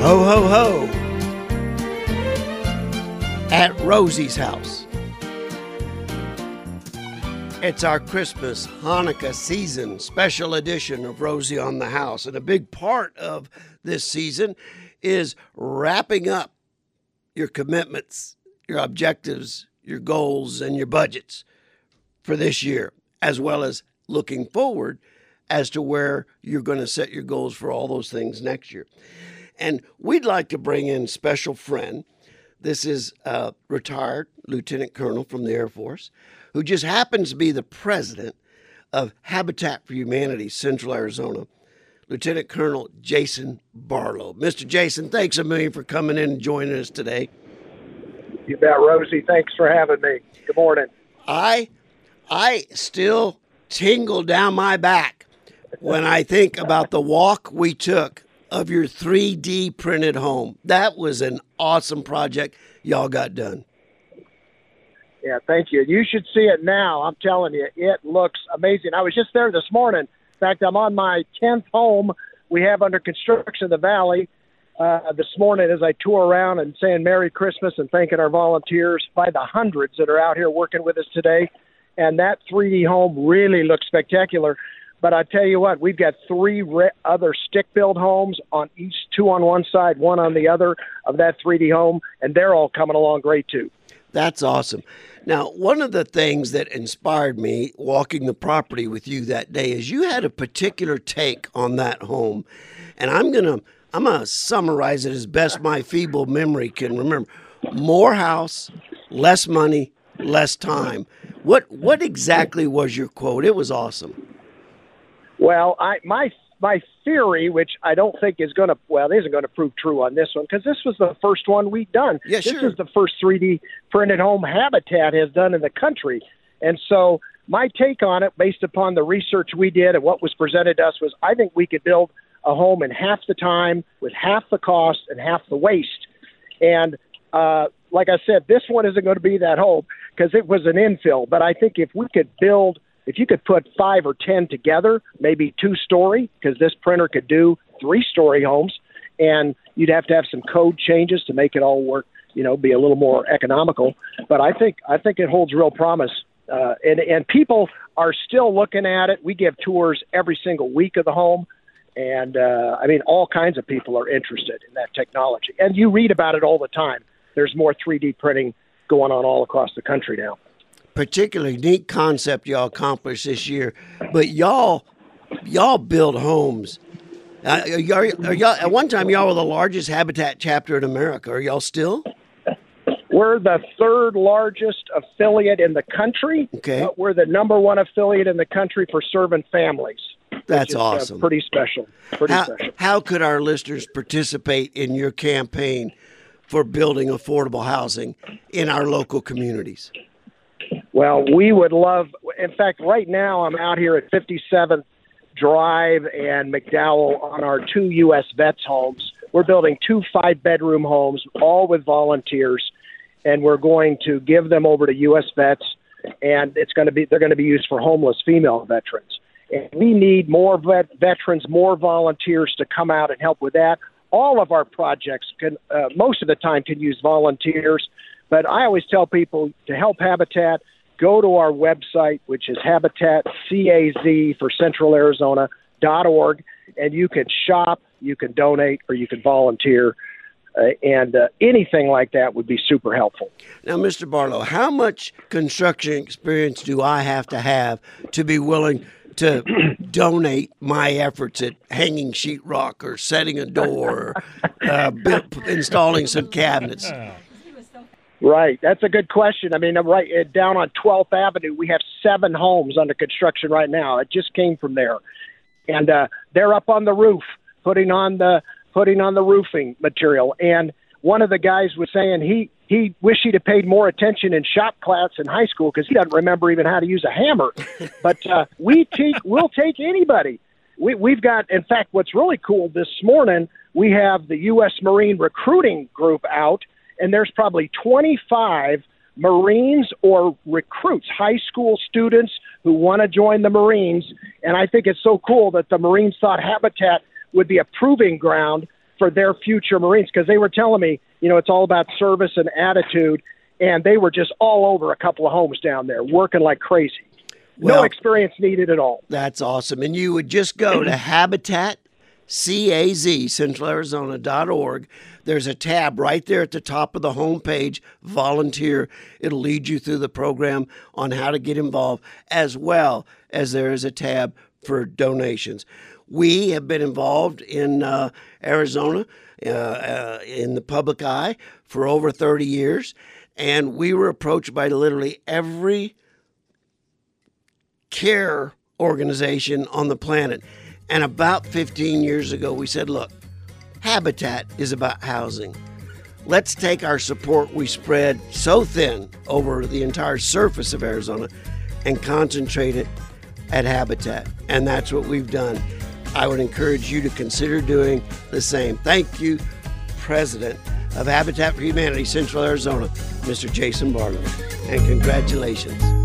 Ho, ho, ho, at Rosie's house. It's our Christmas, Hanukkah season, special edition of Rosie on the House. And a big part of this season is wrapping up your commitments, your objectives, your goals, and your budgets for this year, as well as looking forward as to where you're going to set your goals for all those things next year. And we'd like to bring in a special friend. This is a retired lieutenant colonel from the Air Force who just happens to be the president of Habitat for Humanity, Central Arizona, Lieutenant Colonel Jason Barlow. Mr. Jason, thanks a million for coming in and joining us today. You bet, Rosie. Thanks for having me. Good morning. I still tingle down my back when I think about the walk we took of your 3D printed home. That was an awesome project y'all got done. Yeah, thank you. You should see it now. I'm telling you, it looks amazing. I was just there this morning. In fact, I'm on my 10th home we have under construction in the Valley. This morning as I tour around and saying Merry Christmas and thanking our volunteers by the hundreds that are out here working with us today. And that 3D home really looks spectacular. But I tell you what, we've got three other stick-built homes on each, two on one side, one on the other of that 3D home, and they're all coming along great too. That's awesome. Now, one of the things that inspired me walking the property with you that day is you had a particular take on that home, and I'm gonna summarize it as best my feeble memory can remember. More house, less money, less time. What exactly was your quote? It was awesome. Well, my theory, which I don't think is going to, well, it isn't going to prove true on this one, because this was the first one we've done. Yeah, this sure. is the first 3D printed home Habitat has done in the country. And so my take on it, based upon the research we did and what was presented to us, was I think we could build a home in half the time with half the cost and half the waste. And like I said, this one isn't going to be that home because it was an infill. But I think if you could put 5 or 10 together, maybe 2-story, because this printer could do 3-story homes, and you'd have to have some code changes to make it all work, be a little more economical. But I think it holds real promise. And people are still looking at it. We give tours every single week of the home. And, all kinds of people are interested in that technology. And you read about it all the time. There's more 3D printing going on all across the country now. Particularly neat concept y'all accomplished this year, but y'all build homes. Are y'all at one time y'all were the largest Habitat chapter in America? Are y'all still? We're the 3rd largest affiliate in the country. Okay, but we're the number 1 affiliate in the country for serving families. That's which is, awesome. Pretty special. How could our listeners participate in your campaign for building affordable housing in our local communities? Well, we would love, in fact, right now I'm out here at 57th Drive and McDowell on our 2 U.S. Vets homes. We're building 2 5-bedroom homes, all with volunteers, and we're going to give them over to U.S. Vets, and they're going to be used for homeless female veterans. And we need more veterans, more volunteers to come out and help with that. All of our projects most of the time can use volunteers, but I always tell people to help Habitat, go to our website, which is Habitat, CAZ for Central Arizona.org, and you can shop, you can donate, or you can volunteer, and anything like that would be super helpful. Now, Mr. Barlow, how much construction experience do I have to be willing to donate my efforts at hanging sheetrock or setting a door or installing some cabinets? Right. That's a good question. Right down on 12th Avenue, we have 7 homes under construction right now. It just came from there. And they're up on the roof, putting on the roofing material. And one of the guys was saying he wished he'd have paid more attention in shop class in high school because he doesn't remember even how to use a hammer. But we'll take anybody. We've got, in fact, what's really cool this morning, we have the U.S. Marine recruiting group out, and there's probably 25 Marines or recruits, high school students who want to join the Marines. And I think it's so cool that the Marines thought Habitat would be a proving ground for their future Marines, because they were telling me, it's all about service and attitude, and they were just all over a couple of homes down there working like crazy. No experience needed at all. That's awesome. And you would just go to Habitat, CAZ, CentralArizona.org. There's a tab right there at the top of the homepage, Volunteer. It'll lead you through the program on how to get involved, as well as there is a tab for donations. We have been involved in Arizona in the public eye for over 30 years, and we were approached by literally every care organization on the planet. And about 15 years ago, we said, look, Habitat is about housing. Let's take our support we spread so thin over the entire surface of Arizona and concentrate it at Habitat. And that's what we've done. I would encourage you to consider doing the same. Thank you, President of Habitat for Humanity, Central Arizona, Mr. Jason Barnum, and congratulations.